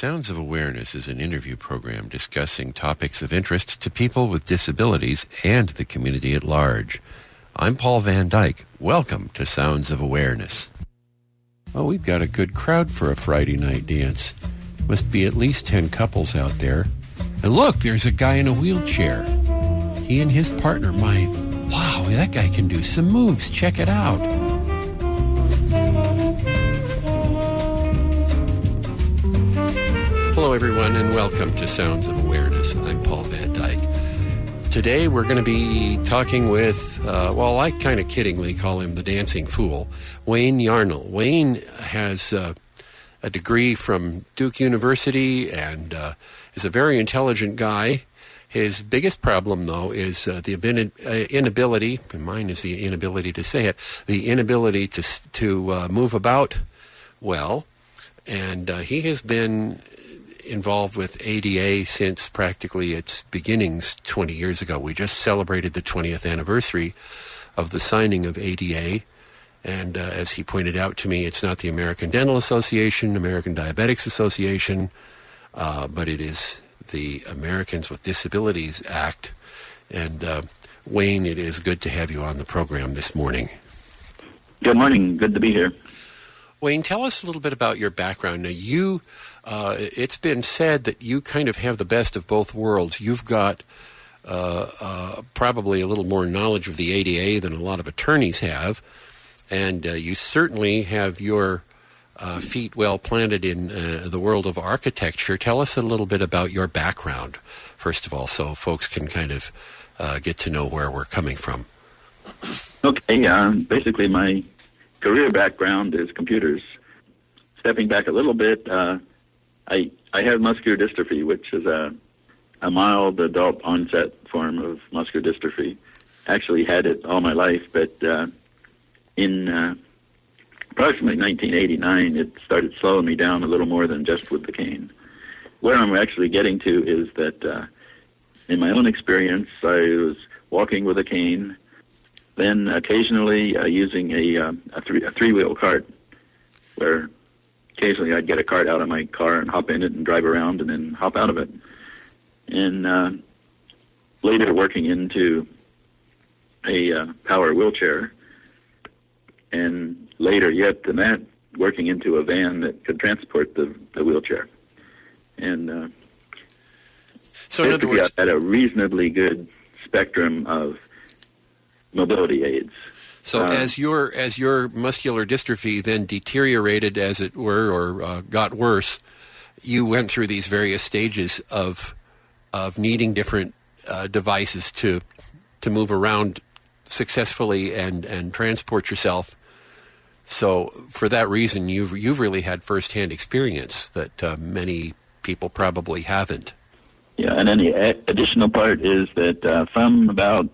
Sounds of Awareness is an interview program discussing topics of interest to people with disabilities and the community at large. I'm Paul Van Dyke. Welcome to Sounds of Awareness. Oh, we've got a good crowd for a Friday night dance. Must be at least 10 couples out there. And look, there's a guy in a wheelchair. He and his partner, wow, that guy can do some moves. Check it out. Hello, everyone, and welcome to Sounds of Awareness. I'm Paul Van Dyke. Today, we're going to be talking with, I kind of kiddingly call him the dancing fool, Wayne Yarnall. Wayne has a degree from Duke University and is a very intelligent guy. His biggest problem, though, is the inability, and mine is the inability to say it, the inability to move about well. And he has been involved with ADA since practically its beginnings 20 years ago. We just celebrated the 20th anniversary of the signing of ADA. And as he pointed out to me, it's not the American Dental Association, American Diabetics Association, but it is the Americans with Disabilities Act. And Wayne, it is good to have you on the program this morning. Good morning. Good to be here. Wayne, tell us a little bit about your background. Now, it's been said that you kind of have the best of both worlds. You've got probably a little more knowledge of the ADA than a lot of attorneys have, and you certainly have your feet well planted in the world of architecture. Tell us a little bit about your background, first of all, so folks can kind of get to know where we're coming from. Okay, basically my career background is computers. Stepping back a little bit, I have muscular dystrophy, which is a mild adult onset form of muscular dystrophy. Actually had it all my life, but in approximately 1989, it started slowing me down a little more than just with the cane. Where I'm actually getting to is that in my own experience, I was walking with a cane, then occasionally using a three-wheel cart, where occasionally I'd get a cart out of my car and hop in it and drive around and then hop out of it. And later working into a power wheelchair, and later yet than that, working into a van that could transport the wheelchair. And so in other words, I had a reasonably good spectrum of mobility aids. So as your muscular dystrophy then deteriorated, as it were, or got worse, you went through these various stages of needing different devices to move around successfully and transport yourself. So for that reason, you've really had firsthand experience that many people probably haven't. Yeah, and then the additional part is that from about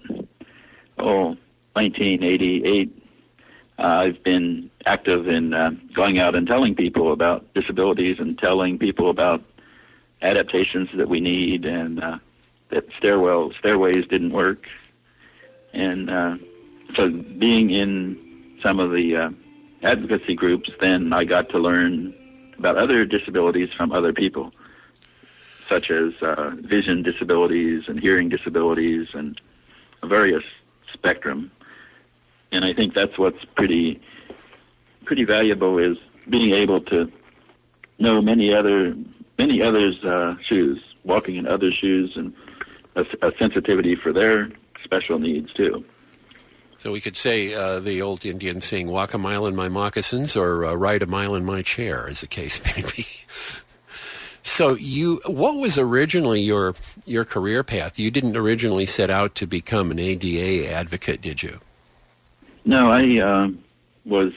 1988, I've been active in going out and telling people about disabilities and telling people about adaptations that we need, and that stairways didn't work. And so being in some of the advocacy groups, then I got to learn about other disabilities from other people, such as vision disabilities and hearing disabilities and a various spectrum. And I think that's what's pretty valuable, is being able to know many others' shoes, walking in other shoes, and a sensitivity for their special needs too. So we could say the old Indian saying, "Walk a mile in my moccasins," or "Ride a mile in my chair," as the case may be. So what was originally your career path? You didn't originally set out to become an ADA advocate, did you? No, I was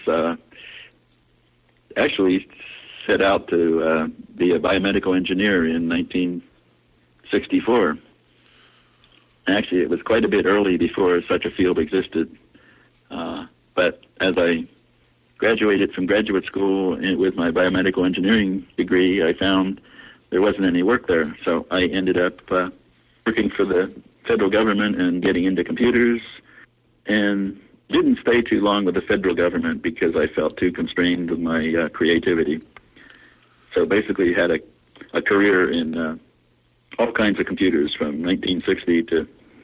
actually set out to be a biomedical engineer in 1964. Actually, it was quite a bit early before such a field existed. But as I graduated from graduate school with my biomedical engineering degree, I found there wasn't any work there. So I ended up working for the federal government and getting into computers, and didn't stay too long with the federal government because I felt too constrained with my creativity. So basically had a a career in all kinds of computers from 1960 to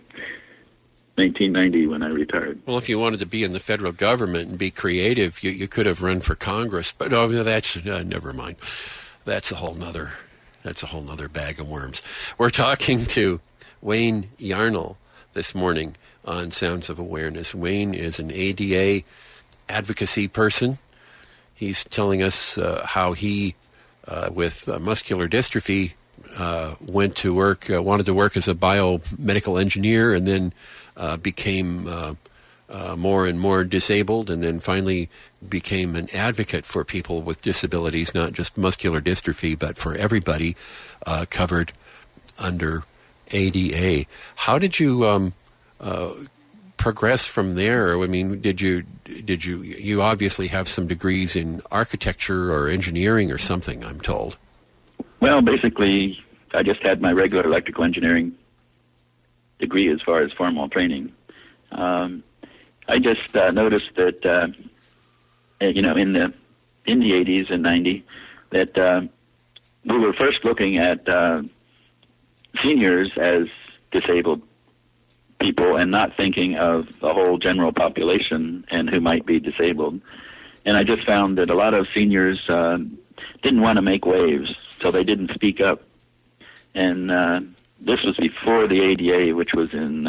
1990 when I retired. Well, if you wanted to be in the federal government and be creative, you could have run for Congress. But that's never mind. That's a whole nother bag of worms. We're talking to Wayne Yarnall this morning on Sounds of Awareness. Wayne is an ADA advocacy person. He's telling us how he, with muscular dystrophy, went to work, wanted to work as a biomedical engineer, and then became more and more disabled, and then finally became an advocate for people with disabilities, not just muscular dystrophy, but for everybody covered under ADA. How did you progress from there? I mean, did you obviously have some degrees in architecture or engineering or something, I'm told. Well, basically, I just had my regular electrical engineering degree as far as formal training. I just noticed that, in the 80s and 90, that we were first looking at seniors as disabled people and not thinking of the whole general population and who might be disabled. And I just found that a lot of seniors didn't want to make waves, so they didn't speak up. And this was before the ADA, which was in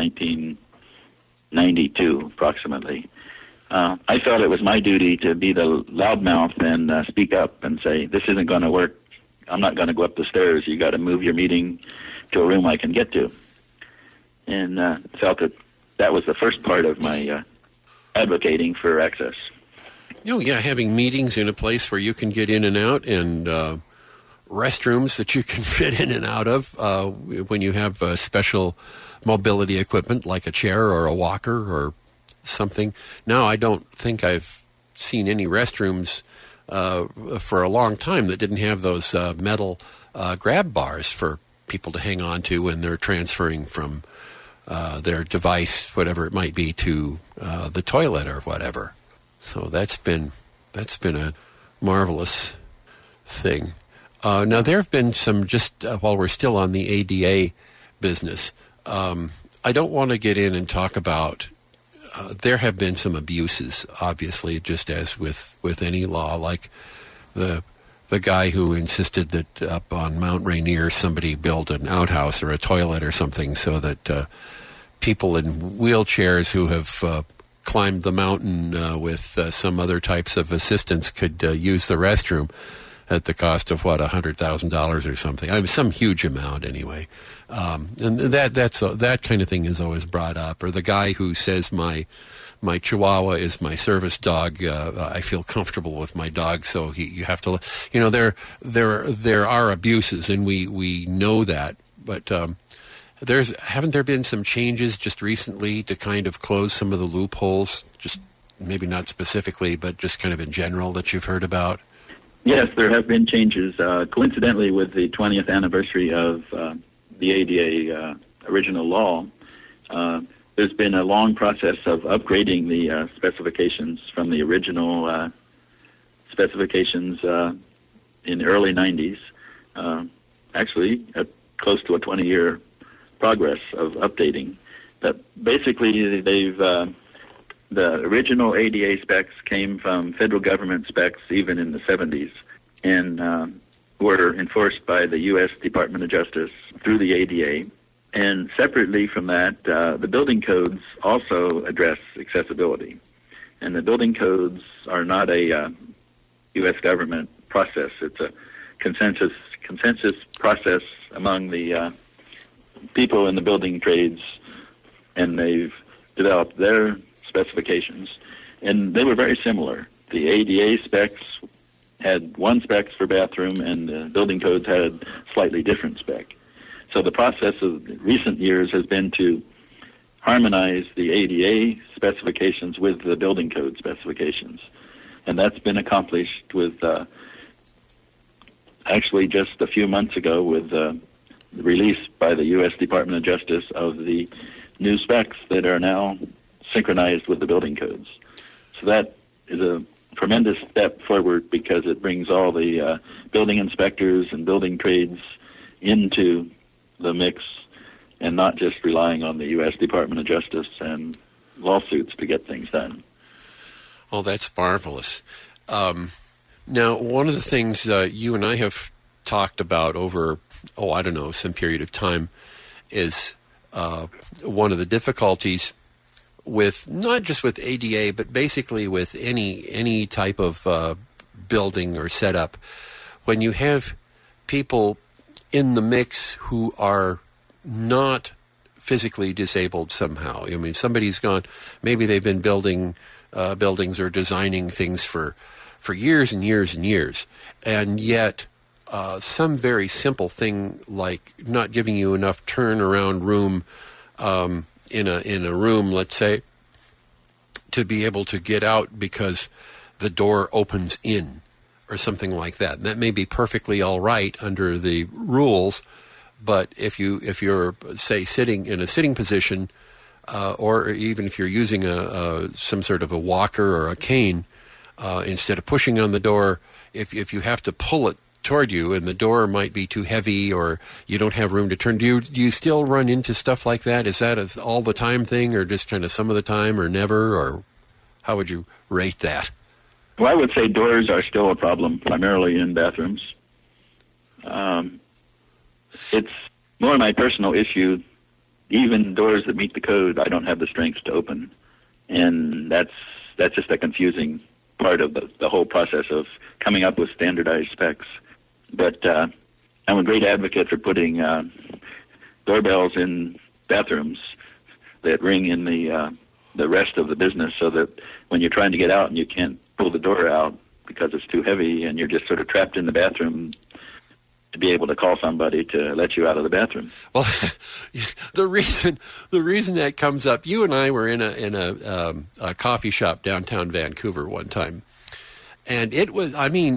1992, approximately. I felt it was my duty to be the loudmouth and speak up and say, this isn't going to work. I'm not going to go up the stairs. You got to move your meeting to a room I can get to. And felt that was the first part of my advocating for access. Having meetings in a place where you can get in and out, and restrooms that you can fit in and out of when you have special mobility equipment like a chair or a walker or something. Now, I don't think I've seen any restrooms for a long time that didn't have those metal grab bars for people to hang on to when they're transferring from their device, whatever it might be, to the toilet or whatever. So that's been a marvelous thing. Now, there have been some, just while we're still on the ADA business, I don't want to get in and talk about, there have been some abuses, obviously, just as with any law, like the guy who insisted that up on Mount Rainier somebody build an outhouse or a toilet or something so that people in wheelchairs who have climbed the mountain with some other types of assistance could use the restroom at the cost of $100,000 or something. I mean, some huge amount anyway. And that kind of thing is always brought up. Or the guy who says my Chihuahua is my service dog. I feel comfortable with my dog, so you have to. There are abuses, and we know that. But haven't there been some changes just recently to kind of close some of the loopholes? Just maybe not specifically, but just kind of in general that you've heard about. Yes, there have been changes. Coincidentally, with the 20th anniversary of the ADA original law, there's been a long process of upgrading the specifications from the original specifications in the early 90s. Actually, close to a 20-year progress of updating. But basically, they've the original ADA specs came from federal government specs even in the 70s and were enforced by the U.S. Department of Justice through the ADA. And separately from that, the building codes also address accessibility. And the building codes are not a U.S. government process. It's a consensus process among the people in the building trades, and they've developed their specifications, and they were very similar. The ADA specs had one specs for bathroom, and the building codes had slightly different spec. So the process of recent years has been to harmonize the ADA specifications with the building code specifications, and that's been accomplished with actually just a few months ago with the release by the U.S. Department of Justice of the new specs that are now synchronized with the building codes. So that is a tremendous step forward because it brings all the building inspectors and building trades into the mix and not just relying on the U.S. Department of Justice and lawsuits to get things done. Oh, that's marvelous. Now, one of the things you and I have talked about over, some period of time is one of the difficulties with, not just with ADA, but basically with any type of building or setup, when you have people in the mix who are not physically disabled somehow. I mean, somebody's gone, maybe they've been building buildings or designing things for years and years and years, and yet some very simple thing like not giving you enough turnaround room in a room, let's say, to be able to get out because the door opens in or something like that. And that may be perfectly all right under the rules, but if you're say sitting in a sitting position, or even if you're using some sort of a walker or a cane, instead of pushing on the door, if you have to pull it toward you and the door might be too heavy or you don't have room to turn, do you still run into stuff like that? Is that an all the time thing or just kind of some of the time or never, or how would you rate that? Well, I would say doors are still a problem, primarily in bathrooms. It's more my personal issue. Even doors that meet the code, I don't have the strength to open. And that's just a confusing part of the whole process of coming up with standardized specs. But I'm a great advocate for putting doorbells in bathrooms that ring in the rest of the business, so that when you're trying to get out and you can't pull the door out because it's too heavy and you're just sort of trapped in the bathroom, to be able to call somebody to let you out of the bathroom. Well, the reason that comes up, you and I were in a coffee shop downtown Vancouver one time, and it was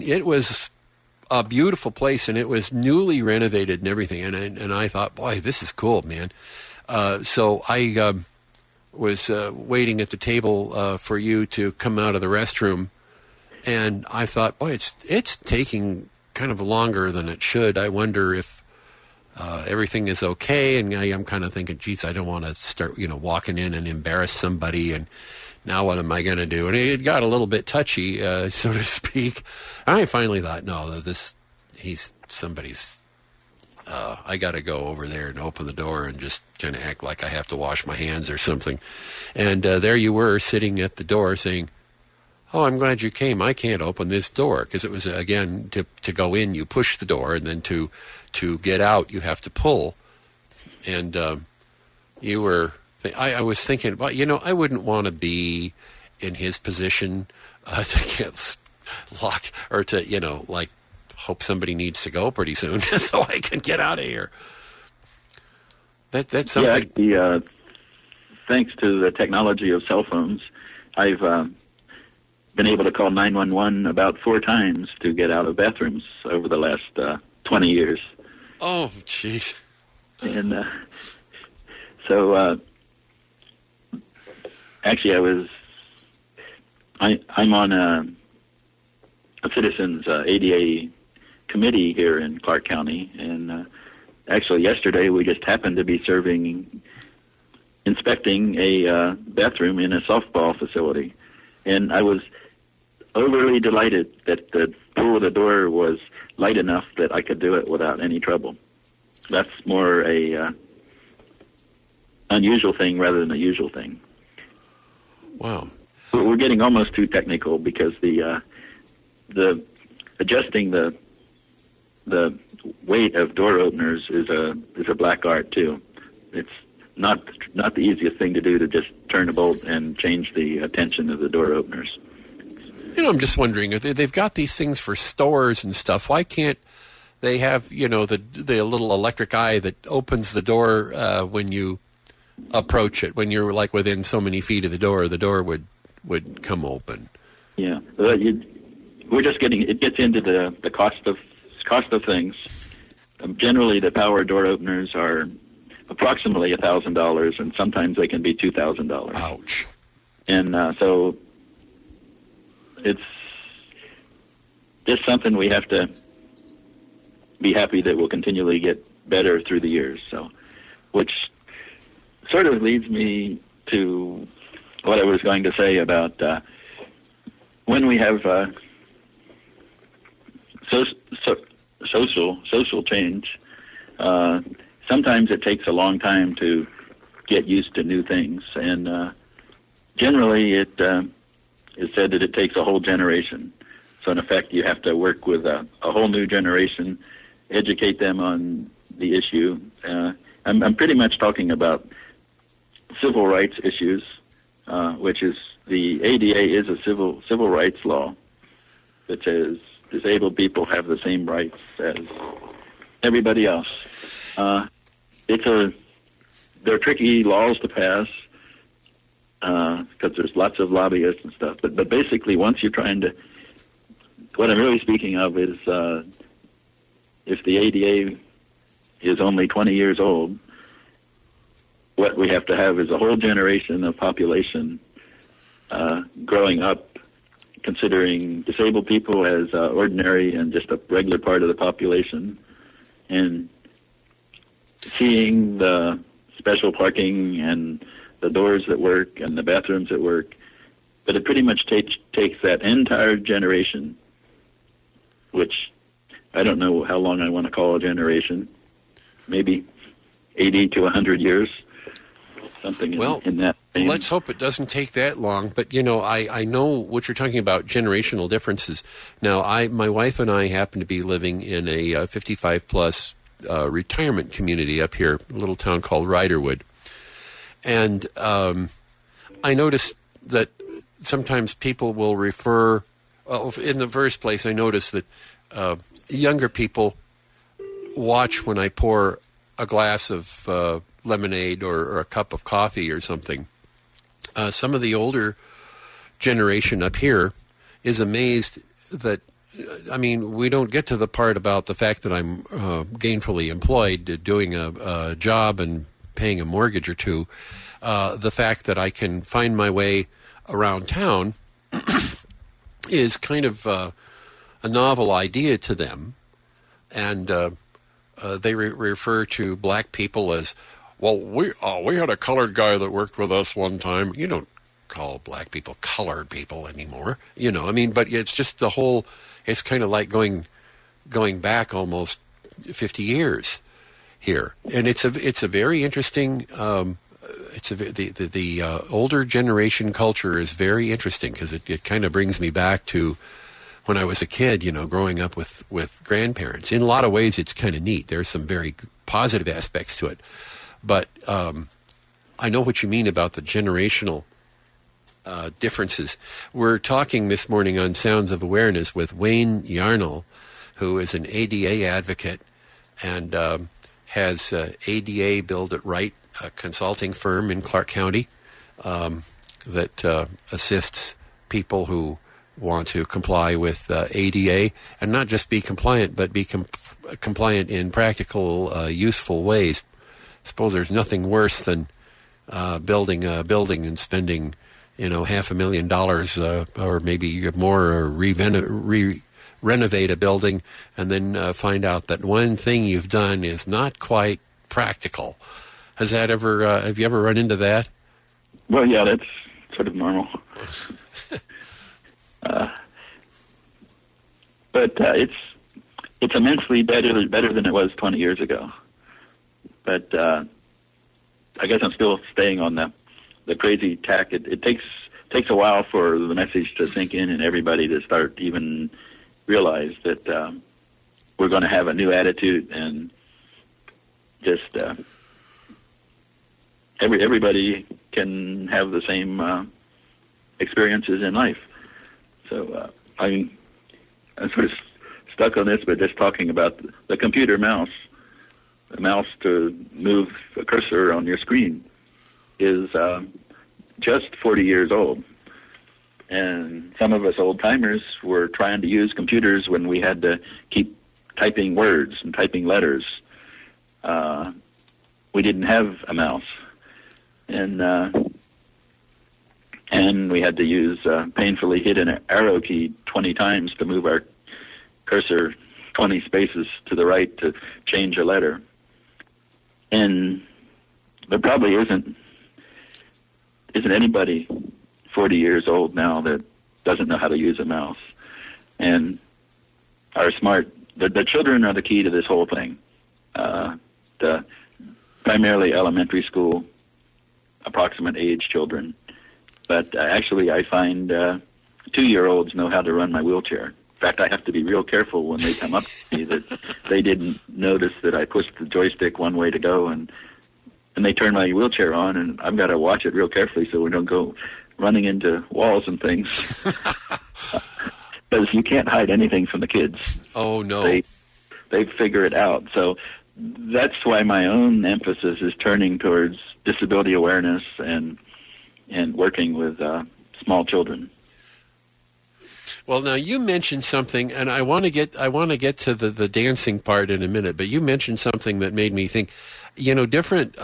a beautiful place, and it was newly renovated and everything, and I thought, boy, this is cool, man. So I was waiting at the table for you to come out of the restroom, and I thought, boy, it's taking kind of longer than it should. I wonder if everything is okay. And I'm kind of thinking, geez, I don't want to start, walking in and embarrass somebody. And now what am I going to do? And it got a little bit touchy, so to speak. And I finally thought, no, somebody's. I got to go over there and open the door and just kind of act like I have to wash my hands or something. And there you were sitting at the door saying, oh, I'm glad you came. I can't open this door, because it was, again, to go in, you push the door, and then to get out, you have to pull. And you were, I was thinking, well, I wouldn't want to be in his position to get locked or to, hope somebody needs to go pretty soon so I can get out of here. That's something. Yeah, thanks to the technology of cell phones, I've been able to call 911 about 4 times to get out of bathrooms over the last 20 years. Oh, jeez. And so actually I'm on a citizens ADA committee here in Clark County, and actually yesterday we just happened to be inspecting a bathroom in a softball facility, and I was overly delighted that the pull of the door was light enough that I could do it without any trouble. That's more a unusual thing rather than a usual thing. Wow. We're getting almost too technical, because the adjusting the weight of door openers is a black art too. It's not the easiest thing to do, to just turn a bolt and change the tension of the door openers. I'm just wondering, if they've got these things for stores and stuff, why can't they have, the little electric eye that opens the door when you approach it? When you're within so many feet of the door would come open. Yeah, we're just it gets into the cost of things. Generally, the power door openers are approximately $1,000, and sometimes they can be $2,000. Ouch! And so just something we have to be happy that will continually get better through the years. So, which sort of leads me to what I was going to say about when we have social change. Sometimes it takes a long time to get used to new things, and generally it is said that it takes a whole generation. So in effect, you have to work with a whole new generation, educate them on the issue. I'm pretty much talking about civil rights issues, which is the ADA is a civil rights law that says disabled people have the same rights as everybody else. They're tricky laws to pass because there's lots of lobbyists and stuff. But basically, once you're trying to, what I'm really speaking of is if the ADA is only 20 years old, what we have to have is a whole generation of population growing up considering disabled people as ordinary and just a regular part of the population, and seeing the special parking and the doors that work and the bathrooms that work. But it pretty much takes that entire generation, which I don't know how long I want to call a generation, maybe 80 to 100 years, something in that vein. Let's hope it doesn't take that long. But, I know what you're talking about, generational differences. Now, my wife and I happen to be living in a 55-plus retirement community up here, a little town called Riderwood. And I noticed that sometimes people will refer, in the first place, I noticed that younger people watch when I pour a glass of lemonade or a cup of coffee or something. Some of the older generation up here is amazed that, we don't get to the part about the fact that I'm gainfully employed, doing a job and paying a mortgage or two. The fact that I can find my way around town is kind of a novel idea to them. And they refer to black people as, well, we had a colored guy that worked with us one time. You don't call black people colored people anymore, but it's just the whole, it's kind of like going back almost 50 years here. And it's a very interesting, the older generation culture is very interesting because it kind of brings me back to when I was a kid, growing up with grandparents. In a lot of ways, it's kind of neat. There's some very positive aspects to it. But I know what you mean about the generational differences. We're talking this morning on Sounds of Awareness with Wayne Yarnall, who is an ADA advocate and has ADA Build It Right, a consulting firm in Clark County that assists people who want to comply with ADA, and not just be compliant, but be compliant in practical, useful ways. I suppose there's nothing worse than building a building and spending, $500,000 or maybe more, or renovate a building, and then find out that one thing you've done is not quite practical. Has that ever? Have you ever run into that? Well, yeah, that's sort of normal. But it's immensely better than it was 20 years ago. But I guess I'm still staying on the crazy tack. It takes a while for the message to sink in and everybody to start even realize that we're going to have a new attitude, and just everybody can have the same experiences in life. So I'm sort of stuck on this, but just talking about the computer mouse. The mouse to move a cursor on your screen is just 40 years old. And some of us old-timers were trying to use computers when we had to keep typing words and typing letters. We didn't have a mouse. And we had to use painfully hit an arrow key 20 times to move our cursor 20 spaces to the right to change a letter. And there probably isn't anybody 40 years old now that doesn't know how to use a mouse and are smart. The children are the key to this whole thing. The primarily elementary school, approximate age children. But actually I find 2-year-olds know how to run my wheelchair. In fact, I have to be real careful when they come up to me that they didn't notice that I pushed the joystick one way to go, and they turn my wheelchair on, and I've got to watch it real carefully so we don't go running into walls and things. Because you can't hide anything from the kids. Oh, no. They figure it out. So that's why my own emphasis is turning towards disability awareness and working with small children. Well, now you mentioned something, and I want to get to the dancing part in a minute. But you mentioned something that made me think. Different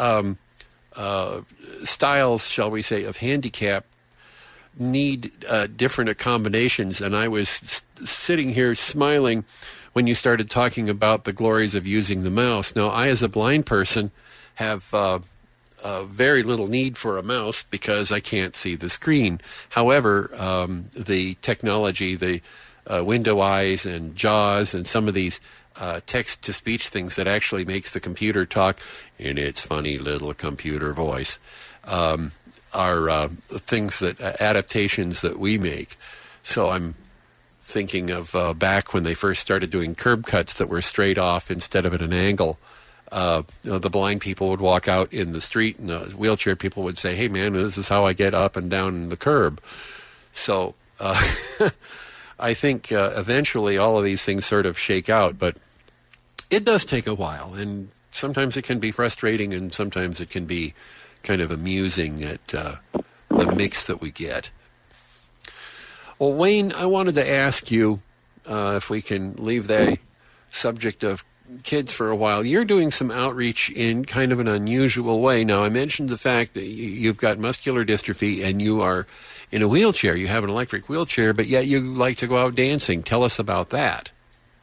styles, shall we say, of handicap need different accommodations. And I was sitting here smiling when you started talking about the glories of using the mouse. Now, I, as a blind person, have very little need for a mouse because I can't see the screen. However, the technology, the window eyes and JAWS and some of these text-to-speech things that actually makes the computer talk in its funny little computer voice are things adaptations that we make. So I'm thinking of back when they first started doing curb cuts that were straight off instead of at an angle. The blind people would walk out in the street, and the wheelchair people would say, "Hey, man, this is how I get up and down the curb." So I think eventually all of these things sort of shake out, but it does take a while, and sometimes it can be frustrating, and sometimes it can be kind of amusing at the mix that we get. Well, Wayne, I wanted to ask you if we can leave the subject of kids for a while. You're doing some outreach in kind of an unusual way. Now, I mentioned the fact that you've got muscular dystrophy and you are in a wheelchair. You have an electric wheelchair, but yet you like to go out dancing. Tell us about that.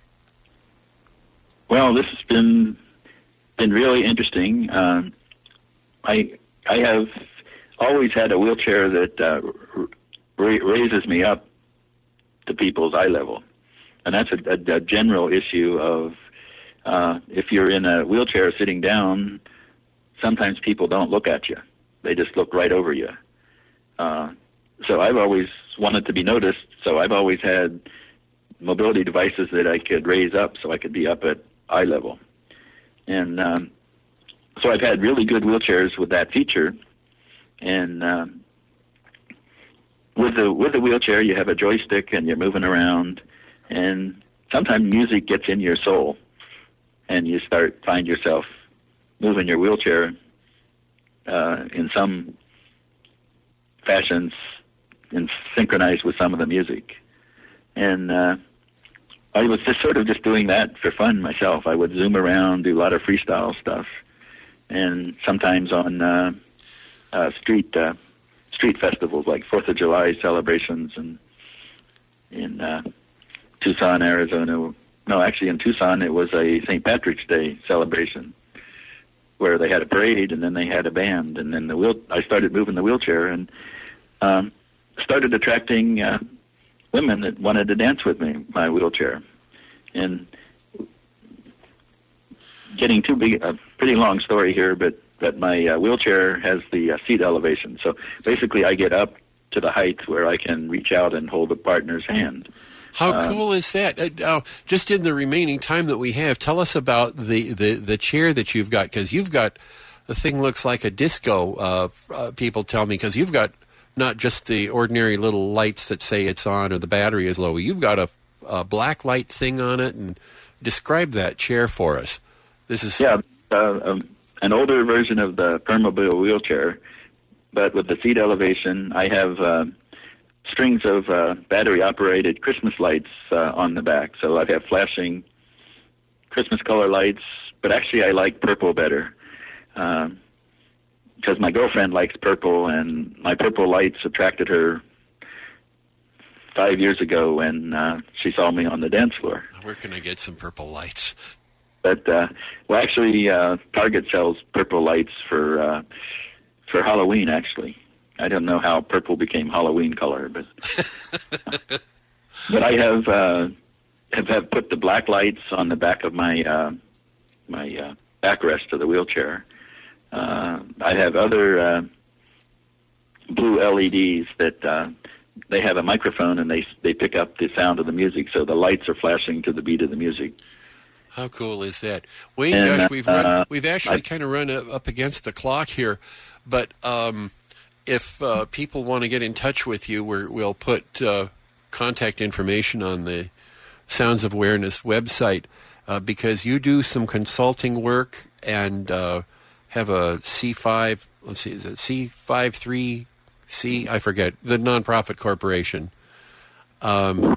Well, this has been really interesting. I have always had a wheelchair that raises me up to people's eye level, and that's a general issue of if you're in a wheelchair sitting down, sometimes people don't look at you. They just look right over you. So I've always wanted to be noticed, so I've always had mobility devices that I could raise up so I could be up at eye level. And so I've had really good wheelchairs with that feature. And with the wheelchair, you have a joystick and you're moving around, and sometimes music gets in your soul. And you find yourself moving your wheelchair in some fashions and synchronized with some of the music. And I was just doing that for fun myself. I would zoom around, do a lot of freestyle stuff, and sometimes on street festivals like 4th of July celebrations and in Tucson, Arizona. No, actually in Tucson it was a St. Patrick's Day celebration where they had a parade and then they had a band, and then I started moving the wheelchair and started attracting women that wanted to dance with me, my wheelchair. And getting too big, a pretty long story here, but my wheelchair has the seat elevation. So basically I get up to the height where I can reach out and hold a partner's hand. How cool is that? Just in the remaining time that we have, tell us about the chair that you've got, because you've got, the thing looks like a disco, people tell me, because you've got not just the ordinary little lights that say it's on or the battery is low. You've got a black light thing on it, and describe that chair for us. This is an older version of the Permobil wheelchair, but with the seat elevation. I have strings of battery-operated Christmas lights on the back. So I have flashing Christmas color lights, but actually I like purple better because my girlfriend likes purple, and my purple lights attracted her 5 years ago when she saw me on the dance floor. Where can I get some purple lights? But actually, Target sells purple lights for Halloween. Actually, I don't know how purple became Halloween color, but but I have put the black lights on the back of my my backrest of the wheelchair. I have other blue LEDs that they have a microphone and they pick up the sound of the music, so the lights are flashing to the beat of the music. How cool is that? Wayne, gosh, we've actually kind of run up against the clock here, but if people want to get in touch with you, we'll put contact information on the Sounds of Awareness website, because you do some consulting work and have a C5, let's see, is it C53C? I forget, the nonprofit corporation. And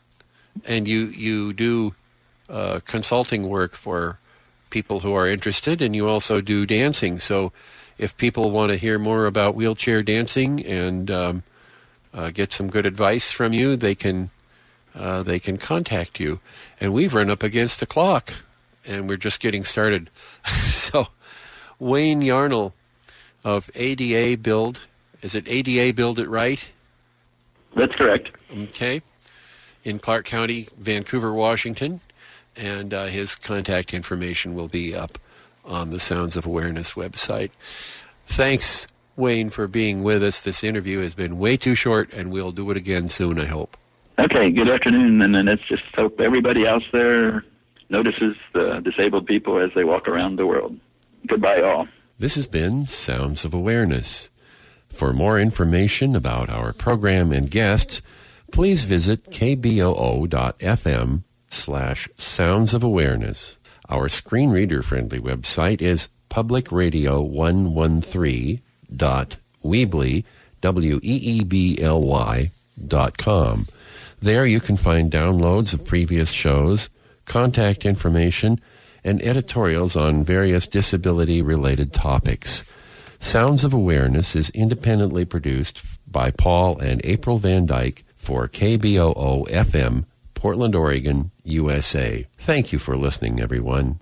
you do consulting work for people who are interested, and you also do dancing. So if people want to hear more about wheelchair dancing and get some good advice from you, they can contact you. And we've run up against the clock, and we're just getting started. So Wayne Yarnall of ADA Build, is it ADA Build It Right? That's correct. Okay. In Clark County, Vancouver, Washington. And his contact information will be up on the Sounds of Awareness website. Thanks, Wayne, for being with us. This interview has been way too short, and we'll do it again soon, I hope. Okay, good afternoon, and then let's just hope everybody else there notices the disabled people as they walk around the world. Goodbye, all. This has been Sounds of Awareness. For more information about our program and guests, please visit kboo.fm/Sounds of Awareness. Our screen reader-friendly website is publicradio113.weebly.com. There you can find downloads of previous shows, contact information, and editorials on various disability-related topics. Sounds of Awareness is independently produced by Paul and April Van Dyke for KBOO-FM, Portland, Oregon, USA. Thank you for listening, everyone.